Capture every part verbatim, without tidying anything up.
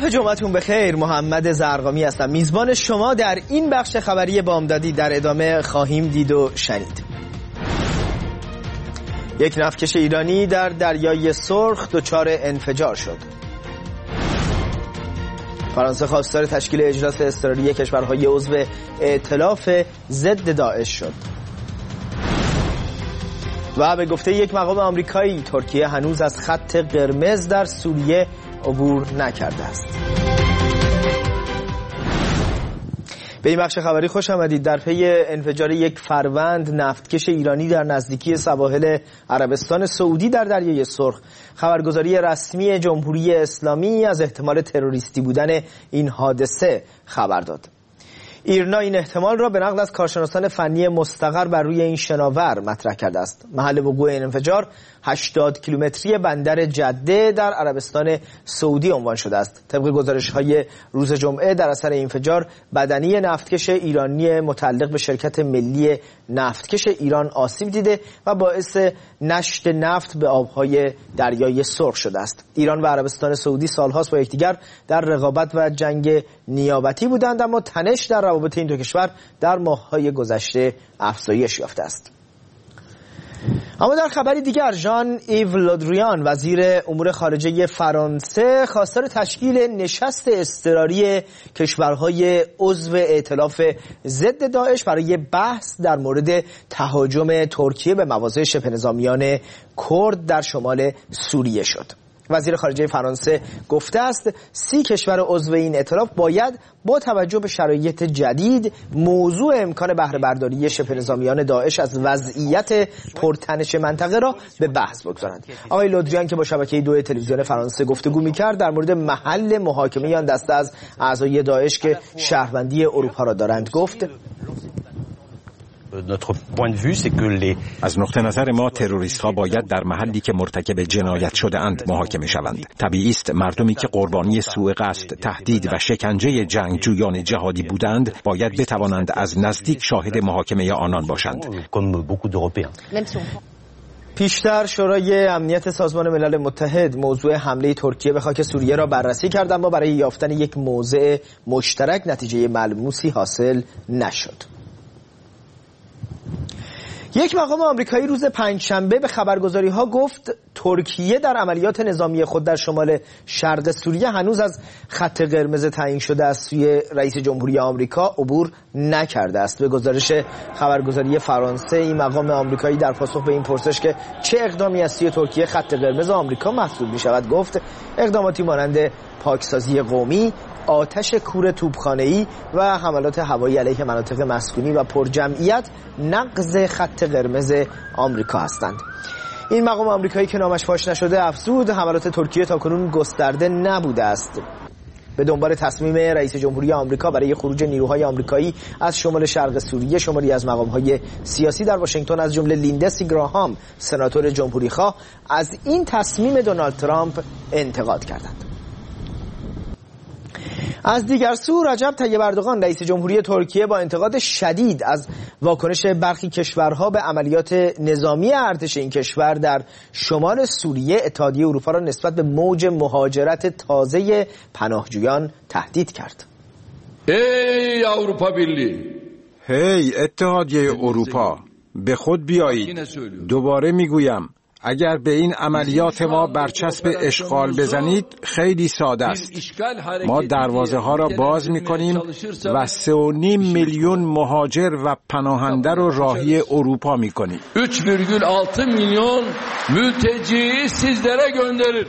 جمعتون بخیر. محمد زرقامی هستم، میزبان شما در این بخش خبری بامدادی. در ادامه خواهیم دید و شنید. یک نفتکش ایرانی در دریای سرخ دچار انفجار شد. فرانسه خواستار تشکیل اجلاس اضطراری کشورهای عضو ائتلاف ضد داعش شد. و به گفته یک مقام آمریکایی، ترکیه هنوز از خط قرمز در سوریه عبور نکرده است. به این بخش خبری خوش آمدید. در پی انفجار یک فروند نفتکش ایرانی در نزدیکی سواحل عربستان سعودی در دریای سرخ، خبرگزاری رسمی جمهوری اسلامی از احتمال تروریستی بودن این حادثه خبر داد. ایرنا این احتمال را به نقل از کارشناسان فنی مستقر بر روی این شناور مطرح کرده است. محل وقوع این انفجار هشتاد کیلومتری بندر جده در عربستان سعودی عنوان شده است. طبق گزارش‌های روز جمعه، در اثر انفجار بدنی نفتکش ایرانی متعلق به شرکت ملی نفتکش ایران آسیب دیده و باعث نشت نفت به آبهای دریای سرخ شده است. ایران و عربستان سعودی سالهاست با یکدیگر در رقابت و جنگ نیابتی بودند، اما تنش در روابط این دو کشور در ماه‌های گذشته افزایش یافته است. اما در خبری دیگر، ژان ایو لودریان وزیر امور خارجه فرانسه خواستار تشکیل نشست اضطراری کشورهای عضو ائتلاف ضد داعش برای بحث در مورد تهاجم ترکیه به مواضع شبه نظامیان کرد در شمال سوریه شد. وزیر خارجه فرانسه گفته است سی کشور عضو این ائتلاف باید با توجه به شرایط جدید موضوع امکان بهره برداری شبه نظامیان داعش از وضعیت پرتنش منطقه را به بحث بگذارند. آقای لودریان که با شبکه دو تلویزیون فرانسه گفتگو می‌کرد، در مورد محل محاکمه آن دسته از اعضای داعش که شهروندی اروپا را دارند گفت: از نقطه نظر ما تروریست ها باید در محلی که مرتکب جنایت شده اند محاکمه شوند. طبیعی است مردمی که قربانی سوء قصد، تهدید و شکنجه جنگجویان جهادی بودند باید بتوانند از نزدیک شاهد محاکمه آنان باشند. پیشتر شورای امنیت سازمان ملل متحد موضوع حمله ترکیه به خاک سوریه را بررسی کرد، اما برای یافتن یک موضع مشترک نتیجه ملموسی حاصل نشد. یک مقام آمریکایی روز پنجشنبه به خبرگزاری‌ها گفت ترکیه در عملیات نظامی خود در شمال شرق سوریه هنوز از خط قرمز تعیین شده از سوی رئیس جمهوری آمریکا عبور نکرده است. به گزارش خبرگزاری فرانسه، این مقام آمریکایی در پاسخ به این پرسش که چه اقدامی از سوی ترکیه خط قرمز آمریکا محسوب می‌شود گفت اقداماتی مانند پاکسازی قومی، آتش کور توپخانه‌ای و حملات هوایی علیه مناطق مسکونی و پرجمعیت نقض خط قرمز آمریکا هستند. این مقام آمریکایی که نامش فاش نشده افزود حملات ترکیه تاکنون گسترده نبوده است. به دنبال تصمیم رئیس جمهوری آمریکا برای خروج نیروهای آمریکایی از شمال شرق سوریه، شماری از مقام‌های سیاسی در واشنگتن از جمله لیندسی گراهام، سناتور جمهوری‌خواه، از این تصمیم دونالد ترامپ انتقاد کردند. از دیگر سو، رجب طیب اردوغان رئیس جمهوری ترکیه با انتقاد شدید از واکنش برخی کشورها به عملیات نظامی ارتش این کشور در شمال سوریه، اتحادیه اروپا را نسبت به موج مهاجرت تازه پناهجویان تهدید کرد. ای اروپا بیلی، هی اتحادیه اروپا، به خود بیایید. دوباره میگویم اگر به این عملیات ما برچسب اشغال بزنید خیلی ساده است. ما دروازه ها را باز می کنیم و سه و نیم میلیون مهاجر و پناهنده رو راهی اروپا می کنیم. üç virgül altı milyon mülteciyi sizlere gönderir.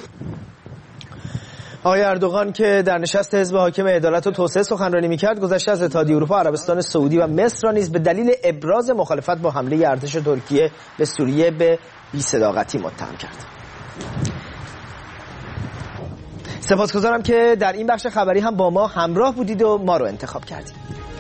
آقای اردوغان که در نشست حزب حاکم عدالت و توسعه سخنرانی می‌کرد، گذشته از اتحادیه اروپا، عربستان سعودی و مصر را نیز به دلیل ابراز مخالفت با حمله ارتش ترکیه به سوریه به بی‌صداقتی متهم کرد. سپاسگزارم که در این بخش خبری هم با ما همراه بودید و ما رو انتخاب کردید.